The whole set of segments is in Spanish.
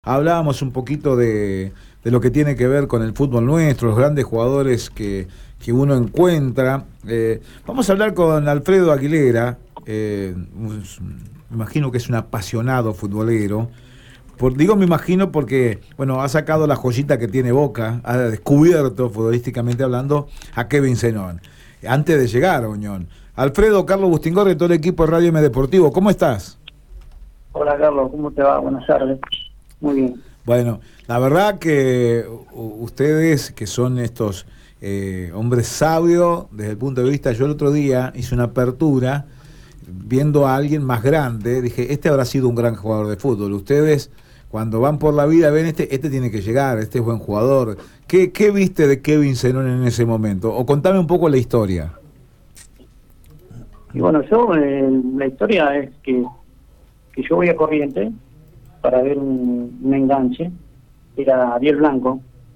Hablábamos un poquito de lo que tiene que ver con el fútbol nuestro, los grandes jugadores que uno encuentra. Vamos a hablar con Alfredo Aguilera, me imagino que es un apasionado futbolero. Digo me imagino porque, bueno, ha sacado la joyita que tiene Boca, ha descubierto, futbolísticamente hablando, a Kevin Zenón, antes de llegar a Unión. Alfredo, Carlos Bustingorri, todo el equipo de Radio M Deportivo, ¿cómo estás? Hola Carlos, ¿cómo te va? Buenas tardes. Muy bien. Bueno, la verdad que ustedes que son estos hombres sabios desde el punto de vista, yo el otro día hice una apertura viendo a alguien más grande, dije, este habrá sido un gran jugador de fútbol. Ustedes cuando van por la vida ven este tiene que llegar, este es buen jugador. ¿Qué viste de Kevin Zenón en ese momento? O contame un poco la historia. Y bueno, la historia es que yo voy a Corrientes para ver un enganche. Era Ariel Blanco,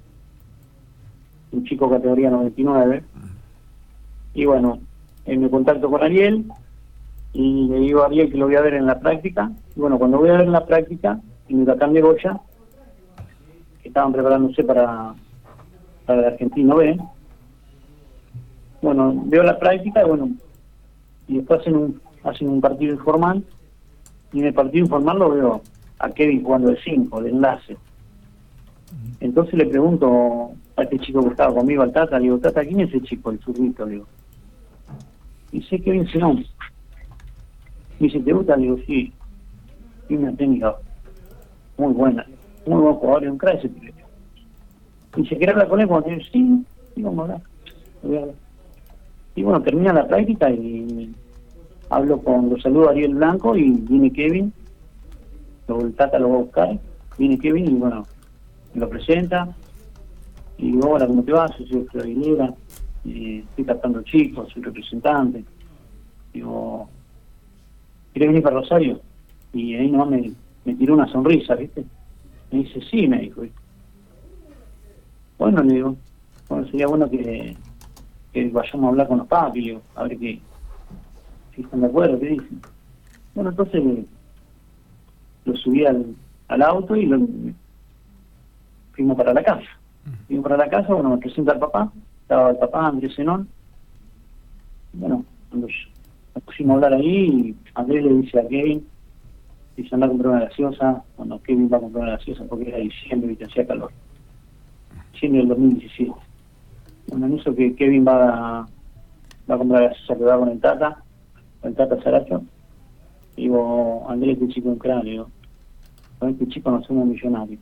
un chico categoría 99. Y bueno, me contacto con Ariel y le digo a Ariel que lo voy a ver en la práctica. Y bueno, cuando voy a ver en la práctica, en Huracán de Goya, que estaban preparándose para el Argentino B, bueno, veo la práctica y bueno, y después hacen un partido informal, y en el partido informal lo veo a Kevin jugando de 5, de enlace. Entonces le pregunto a este chico que estaba conmigo, al Tata, le digo, Tata, ¿quién es ese chico, el zurrito? Le digo. Dice Kevin Zenón. Me dice, ¿te gusta? Le digo, sí. Tiene una técnica muy buena, muy buen jugador, y un crack ese pibe. Dice, ¿querés hablar con él? Cuando te digo, sí, vamos a hablar. Voy a hablar. Y bueno, termina la práctica y lo saludo a Ariel Blanco y viene Kevin. El Tata lo va a buscar, viene Kevin y bueno, me lo presenta y digo, hola, ¿cómo te va? Soy Alfredo Aguilera, estoy captando chicos, soy representante. Digo, ¿querés venir para Rosario? Y ahí nomás me tiró una sonrisa, ¿viste? Me dice, sí, me dijo, ¿viste? Bueno, le digo, bueno, sería bueno que vayamos a hablar con los papis, digo, a ver si están de acuerdo, ¿qué dicen? Bueno, entonces lo subí al auto y fuimos para la casa. Fuimos para la casa, bueno, me presenta al papá, estaba el papá, Andrés Zenón. Bueno, cuando nos pusimos a hablar ahí, y Andrés le dice a Kevin, dice, anda a comprar una gaseosa. Bueno, Kevin va a comprar una gaseosa porque era diciembre y hacía calor. Diciembre del 2017. Bueno, en eso que Kevin va a comprar la gaseosa que va con el Tata Saracho. Digo, Andrés, este chico es un crack, digo, con este chico no somos millonarios.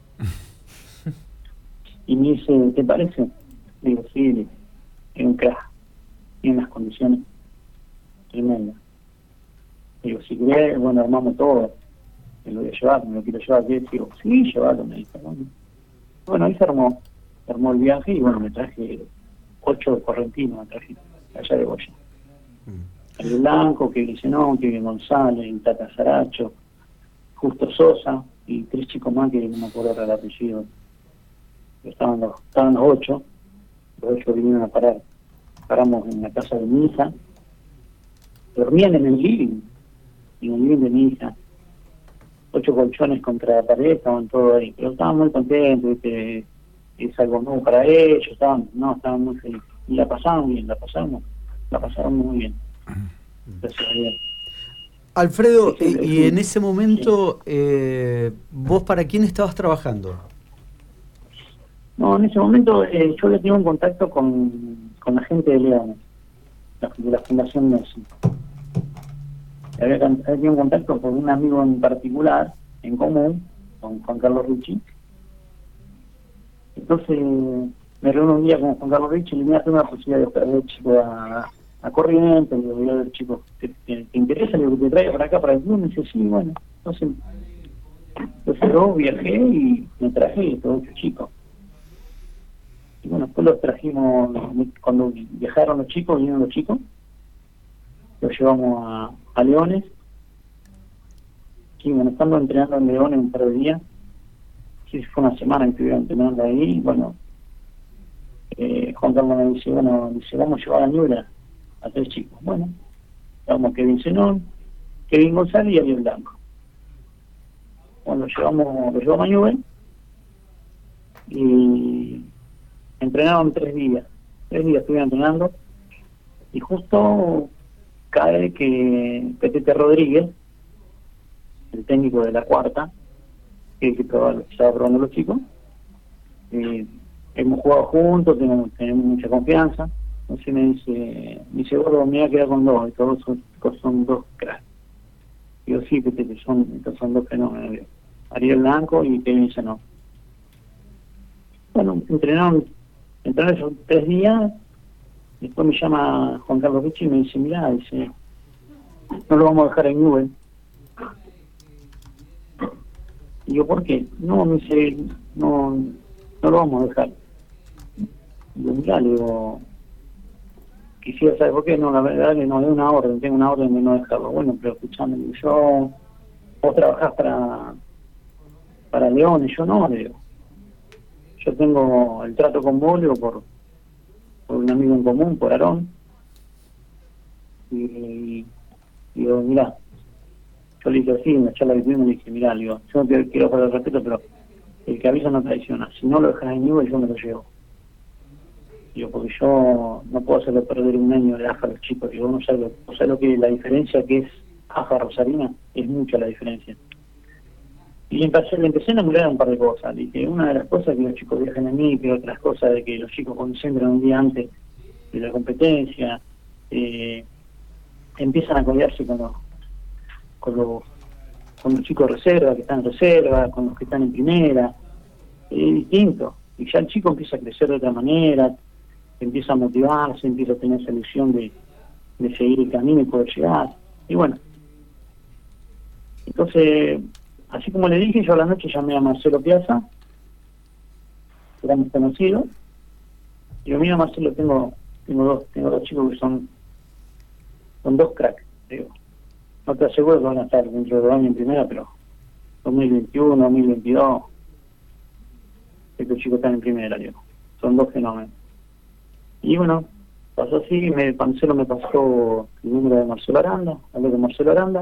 Y me dice, ¿te parece? Digo, sí, es un crack, tiene unas condiciones tremendas. Digo, si querés, bueno, armamos todo, me lo voy a llevar, me lo quiero llevar. Digo, sí, llevarlo, me dijo. Bueno, ahí se armó el viaje y bueno, me traje 8 correntinos, me traje allá de Goya. El Blanco, que dice no, que González, el Tata Saracho, Justo Sosa y 3 chicos más que no me acuerdo el apellido. Estaban los 8, los 8 vinieron a parar. Paramos en la casa de mi hija, dormían en el living de mi hija. 8 colchones contra la pared, estaban todos ahí, pero estaban muy contentos, ¿viste? Es algo nuevo para ellos, estaban muy felices. Y la pasaron bien, la pasaron muy bien. Gracias a Dios. Alfredo, y en ese momento, ¿vos para quién estabas trabajando? No, en ese momento yo le tenía un contacto con la gente de León, de la Fundación Messi. Había tenido un contacto con un amigo en particular, en común, con Juan Carlos Ricci. Entonces me reuní un día con Juan Carlos Ricci y le iba a hacer una posibilidad de traer chico a Corrientes. Le voy a ver, chicos, ¿te interesa? Le digo, te traigo para acá, para el club. Me dice, sí, bueno. Entonces yo viajé y me traje todos los chicos. Y bueno, después los trajimos, cuando vinieron los chicos, los llevamos a Leones. Y bueno, estando entrenando en Leones un par de días, sí, fue una semana que estuvieron entrenando ahí, y bueno, Juan Carlos me dice, vamos a llevar a Ñubra a 3 chicos. Bueno, vamos Kevin Zenón, Kevin González y Ariel Blanco. Bueno, lo llevamos a Newell y entrenaron 3 días. 3 días estuvieron entrenando y justo cae que Petete Rodríguez, el técnico de la cuarta, que estaba probando los chicos, hemos jugado juntos, tenemos mucha confianza. Entonces me dice, gordo, me voy a quedar con 2, y todos son 2 cracks. Digo, sí, Petete, estos son 2 fenómenos. Ariel Blanco y Kevin Zenón. Bueno, entrenaron esos 3 días. Después me llama Juan Carlos Vichy y me dice, mirá, dice, no lo vamos a dejar en Newell. Y yo, ¿por qué? No, me dice, no lo vamos a dejar. Y yo, mirá, le digo, quisiera saber por qué. No, la verdad que no, tengo una orden de no dejarlo. Bueno, pero escuchame, vos trabajás para León, y yo no, le digo. Yo tengo el trato con vos, le digo, por un amigo en común, por Aarón. Y digo, mirá, yo le dije así, en la charla que tuvimos, le dije, mirá, le digo, yo no te quiero faltar el respeto, pero el que avisa no traiciona. Si no lo dejas en Newell, yo me lo llevo. Digo, porque yo no puedo hacerlo perder un año de AFA a los chicos. Digo, no sabes lo que la diferencia que es AFA Rosarina, es mucha la diferencia. Y le empecé a enamorar un par de cosas. Dije, una de las cosas que los chicos viajan en mí, que otras cosas de que los chicos concentran un día antes de la competencia, empiezan a codearse con los chicos de reserva, que están en reserva, con los que están en primera. Es distinto. Y ya el chico empieza a crecer de otra manera, empieza a motivarse, empieza a tener esa ilusión de seguir el camino y poder llegar. Y bueno, entonces, así como le dije, yo a la noche llamé a Marcelo Piazza, éramos conocidos. Digo, mira, Marcelo, tengo dos chicos que son 2 cracks. Digo, no te aseguro que van a estar dentro de 2 años en primera, pero 2021, 2022, estos chicos están en primera, digo. Son 2 fenómenos. Y bueno, pasó así, Marcelo me pasó el número de Marcelo Aranda, hablé con Marcelo Aranda.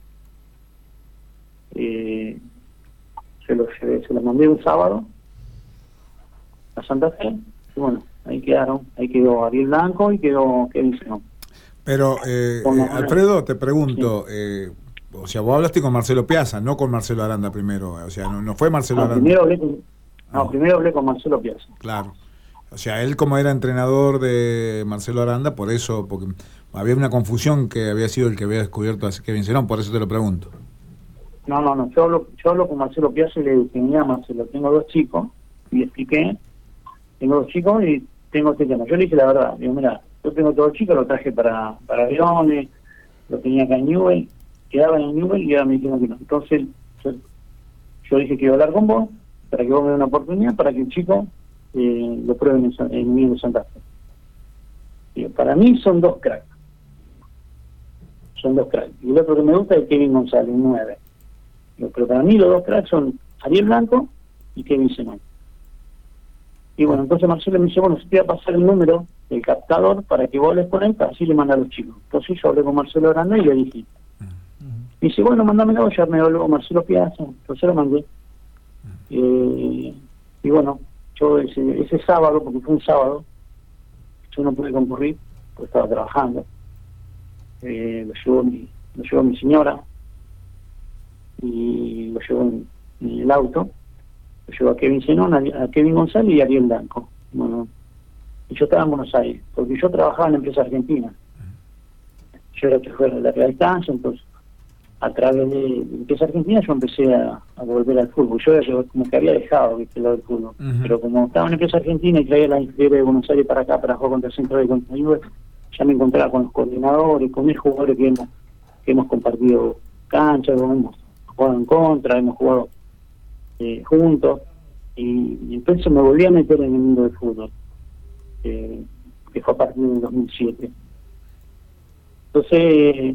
Se lo mandé un sábado a Santa Fe, y bueno, ahí quedó Ariel Blanco y quedó Kevin Zenón. Pero, Alfredo, te pregunto, o sea, vos hablaste con Marcelo Piazza, no con Marcelo Aranda primero, o sea, no fue Marcelo Aranda. Primero hablé con Marcelo Piazza. Claro. O sea, él como era entrenador de Marcelo Aranda, por eso, porque había una confusión que había sido el que había descubierto a Kevin Zenón, por eso te lo pregunto. No, yo hablo con Marcelo Piazza y le dije, mira, Marcelo, tengo 2 chicos, y expliqué, tengo 2 chicos y tengo este tema. Yo le dije la verdad, digo, mira, yo tengo todos chicos, lo traje para Leones, lo tenía acá en Newell, quedaba en Newell y ahora me dijeron que no. Entonces, yo dije que iba a hablar con vos, para que vos me des una oportunidad, para que el chico lo prueben en Newell Santa Fe. Digo, para mí son 2 cracks. Son 2 cracks. Y el otro que me gusta es Kevin González, 9. Pero para mí los 2 cracks son Ariel Blanco y Kevin Zenón. Y bueno, entonces Marcelo me dice, bueno, si te voy a pasar el número del captador para que vos les pones, así le manda a los chicos. Entonces yo hablé con Marcelo Aranda y le dije. Me dice, bueno, mándamelo, ya me habló Marcelo Piazza, entonces lo mandé. Y bueno, yo ese sábado, porque fue un sábado, yo no pude concurrir, porque estaba trabajando. Lo llevó mi señora, y lo llevó en el auto, lo llevó a Kevin Zenón, a Kevin González y a Ariel Blanco. Bueno, y yo estaba en Buenos Aires, porque yo trabajaba en la empresa argentina. Yo era chofer de larga distancia, entonces a través de la empresa argentina yo empecé a volver al fútbol. Yo como que había dejado lo del fútbol, pero como estaba en la empresa argentina y traía las inferiores de Buenos Aires para acá para jugar contra el Central y contra Newell, ya me encontraba con los coordinadores, con mis jugadores que hemos compartido canchas, hemos jugado en contra, hemos jugado juntos, y entonces me volví a meter en el mundo del fútbol, que fue a partir del 2007. Entonces,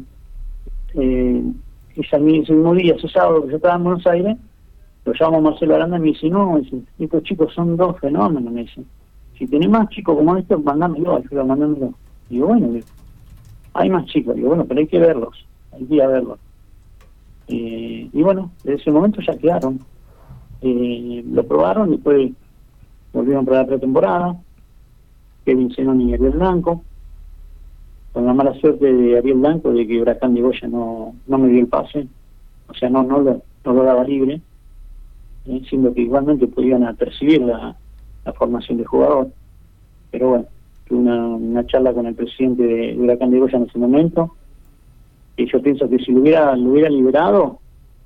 ese mismo día, ese sábado que yo estaba en Buenos Aires, lo llamo a Marcelo Aranda y me dice, no, estos chicos son 2 fenómenos, me dice. Si tenés más chicos como estos, mandámelo, Alfredo, mandámelo. Digo, bueno, hay más chicos, digo, bueno, pero hay que verlos, hay que ir a verlos. Y bueno, desde ese momento ya quedaron. Lo probaron, después volvieron para la pretemporada, Kevin Zenón y Ariel Blanco, con la mala suerte de Ariel Blanco de que Huracán de Goya no me dio el pase, o sea, no lo daba libre, siendo que igualmente podían percibir la formación del jugador. Pero bueno, tuve una charla con el presidente de Huracán de Goya en ese momento, y yo pienso que si lo hubiera liberado,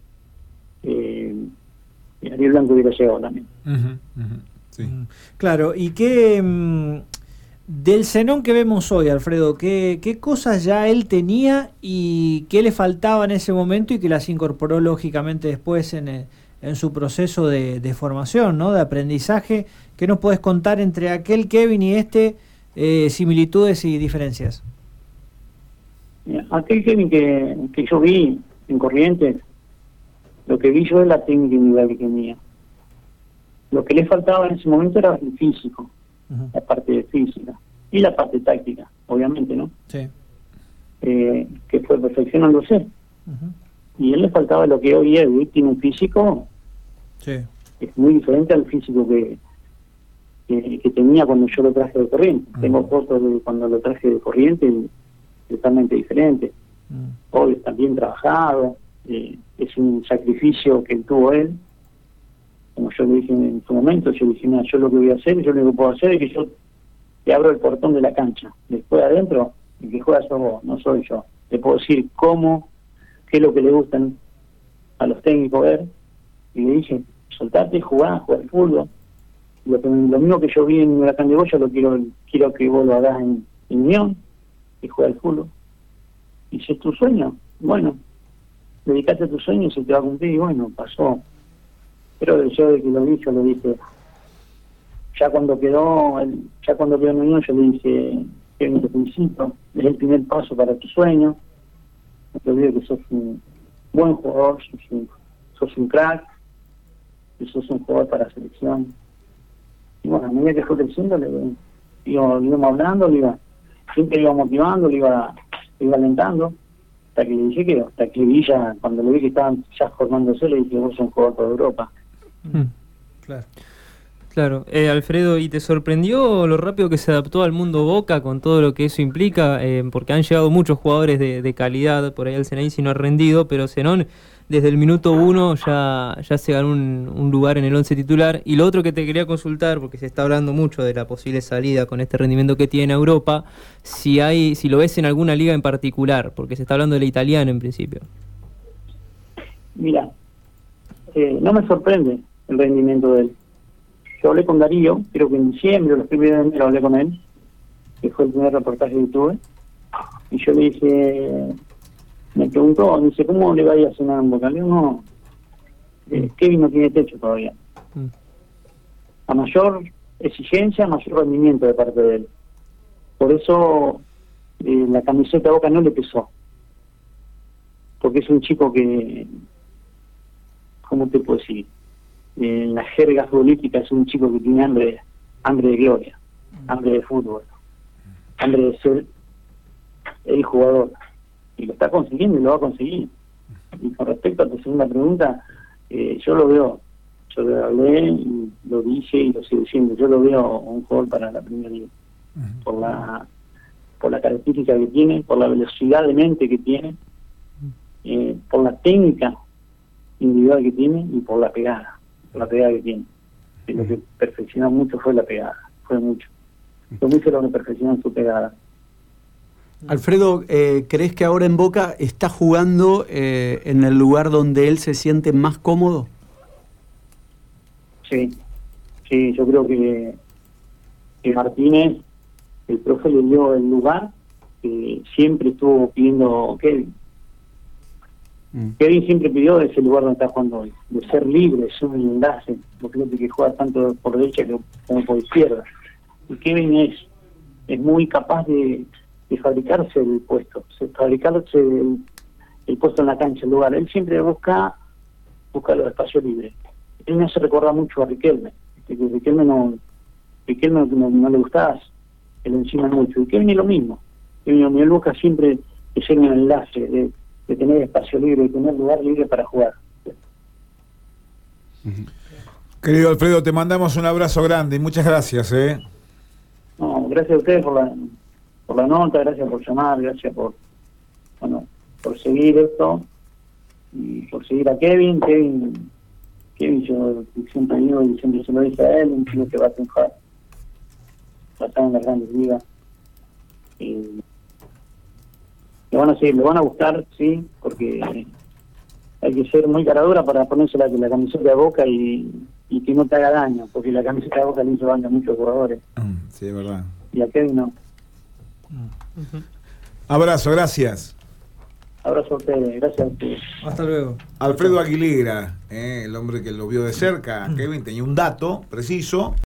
Ariel Blanco hubiera llegado también. Sí. Claro, y qué del Zenón que vemos hoy, Alfredo, qué cosas ya él tenía y qué le faltaba en ese momento y que las incorporó lógicamente después en su proceso de formación, ¿no? De aprendizaje. ¿Qué nos podés contar entre aquel Kevin y similitudes y diferencias? Aquel Kevin que yo vi en Corrientes, lo que vi yo es la técnica individual que tenía. Lo que le faltaba en ese momento era el físico, la parte de física y la parte táctica, obviamente, ¿no? Sí. Que fue perfeccionándose. Y a él le faltaba lo que hoy es. Hoy tiene un físico es muy diferente al físico que tenía cuando yo lo traje de Corrientes. Tengo fotos de cuando lo traje de Corrientes totalmente diferente. Hoy está bien trabajado, es un sacrificio que tuvo él. Como yo le dije en su momento, yo le dije, mira, yo lo que voy a hacer, yo lo único que puedo hacer es que yo te abro el portón de la cancha. Después adentro, el que juega sos vos, no soy yo. Le puedo decir qué es lo que le gustan a los técnicos ver. Y le dije, soltate, jugar fútbol. Lo mismo que yo vi en Huracán de Goya, quiero que vos lo hagas en Unión, y juega al fútbol. Y si es tu sueño, bueno, dedicate a tu sueño y se te va a cumplir. Y bueno, pasó. Pero yo de que lo vi, yo le dije, ya cuando quedó en Unión, yo le dije, Kevin, te felicito, es el primer paso para tu sueño. No te olvides que sos un buen jugador, sos un crack, que sos un jugador para la selección. Y bueno, a medida que fue creciendo, le íbamos hablando, siempre le iba motivando, le iba alentando, hasta que le dije vi ya, cuando le vi que estaban ya formándose, le dije, vos sos un jugador para Europa. Claro. Alfredo, ¿y te sorprendió lo rápido que se adaptó al mundo Boca con todo lo que eso implica? Porque han llegado muchos jugadores de calidad, por ahí el Ceneice no ha rendido, pero Zenón desde el minuto 1 ya se ganó un lugar en el 11 titular. Y lo otro que te quería consultar, porque se está hablando mucho de la posible salida con este rendimiento que tiene a Europa, si lo ves en alguna liga en particular, porque se está hablando de la italiana en principio. Mira, no me sorprende el rendimiento de él. Yo hablé con Darío, creo que en diciembre, los primeros de enero hablé con él, que fue el primer reportaje que tuve, y yo le dije, me preguntó, me dice, ¿cómo le va a ir a cenar en Boca? Le digo, no, Kevin no tiene techo todavía. A mayor exigencia, mayor rendimiento de parte de él. Por eso la camiseta de Boca no le pesó. Porque es un chico que, ¿cómo te puedo decir? En la jerga futbolística es un chico que tiene hambre de gloria, hambre de fútbol, hambre de ser el jugador, y lo está consiguiendo y lo va a conseguir. Y con respecto a tu segunda pregunta, yo lo hablé y lo dije y lo sigo diciendo, yo lo veo un jugador para la Primera Liga, por la característica que tiene, por la velocidad de mente que tiene, por la técnica individual que tiene y por la pegada que tiene. Y lo que perfeccionó mucho fue la pegada, fue mucho lo que perfeccionó en su pegada. Alfredo, ¿crees que ahora en Boca está jugando en el lugar donde él se siente más cómodo? Sí, yo creo que Martínez, el profe, le dio el lugar que siempre estuvo pidiendo Kevin. Kevin siempre pidió ese lugar donde está jugando hoy, de ser libre, de ser un enlace, porque que juega tanto por derecha como por izquierda. Y Kevin es muy capaz de fabricarse el puesto, fabricarse el puesto en la cancha, el lugar. Él siempre busca los espacios libres. Él me hace recordar mucho a Riquelme. Que Riquelme no le gustaba, él encima mucho. Y Kevin es lo mismo. Él busca siempre ser un enlace, de tener espacio libre, de tener lugar libre para jugar. Querido Alfredo, te mandamos un abrazo grande y muchas gracias. No, gracias a ustedes por la nota, gracias por llamar, gracias por seguir esto y por seguir a Kevin, yo siempre digo y siempre se lo dice a él, un chico que va a triunfar, va a estar en las grandes ligas. Y le van a gustar, sí, porque hay que ser muy caradura para ponerse la camiseta de Boca y que no te haga daño, porque la camiseta de Boca le hizo daño a muchos jugadores. Sí, es verdad. Y a Kevin no. Abrazo, gracias. Abrazo a ustedes, gracias a ustedes. Hasta luego. Alfredo Aguilera, el hombre que lo vio de cerca, Kevin, tenía un dato preciso.